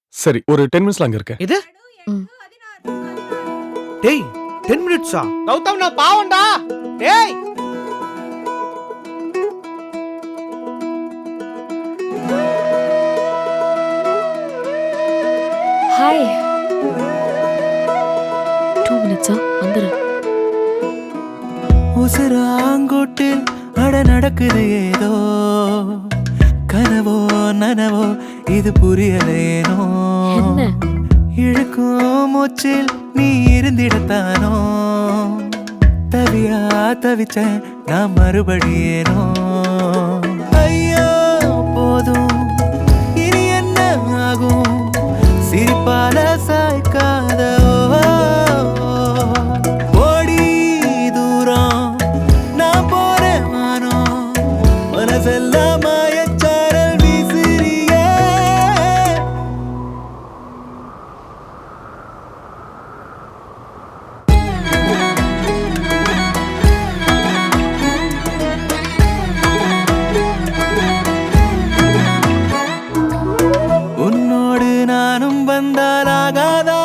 சரி, ஒரு 10 மினிட்ஸ்ல அங்க இருக்கேன். இது ம். டேய் 10 மினிட்ஸா? கௌதம் நான் பாவம்டா. டேய் ஹாய். 2 மினிட்ஸா வந்துடுறேன். உசுராங்கோட்டில் அட நடக்குது ஏதோ கனவோ நனவோ இது புரியலேனோ என்ன? இழுக்கும் மூச்சில் நீ இருந்திடத்தானோ தவியா தவிச்ச நான் மறுபடியேனோ ஐயோ போதும் இனி என்ன ஆகும் சிரிப்பால சாய்க்காத ஓடி தூரம் நான் போறேன் வானோ மனசெல்லாம் மாயச்சாரல் வீசுறியே உன்னோடு நானும் வந்தாலாகாதா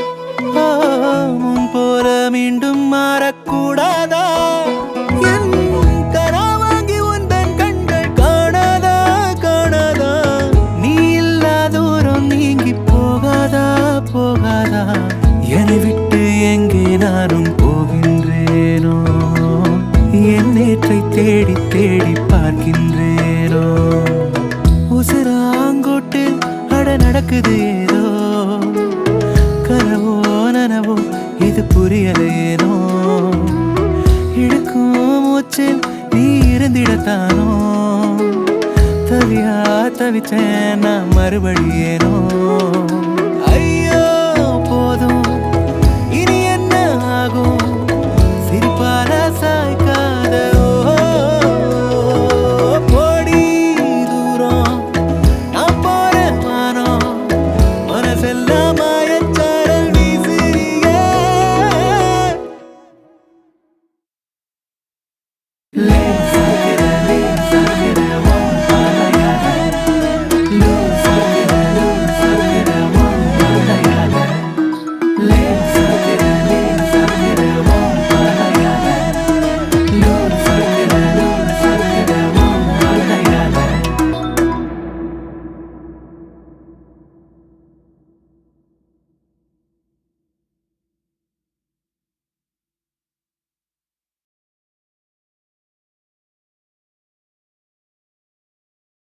முன் போல மீண்டும் மாறக்கூடாதா என் கரா வாங்கி உந்தன் கண்கள் காணாதா காணாதா நீ இல்லா தூரம் நீங்கி போகாதா போகாதா என்னை விட்டு எங்கே நானும் போகின்றேனோ என் நேற்றை தேடி தேடி பார்க்கின்றேனோ உசுராங்கோட்டில் அட நடக்குது ஏதோ கனவோ நனவோ இது புரியலேனோ இழுக்கும் மூச்சில் நீ இருந்திடத்தானோ தவியா தவிச்சேன் நான் மறுபடியேனோ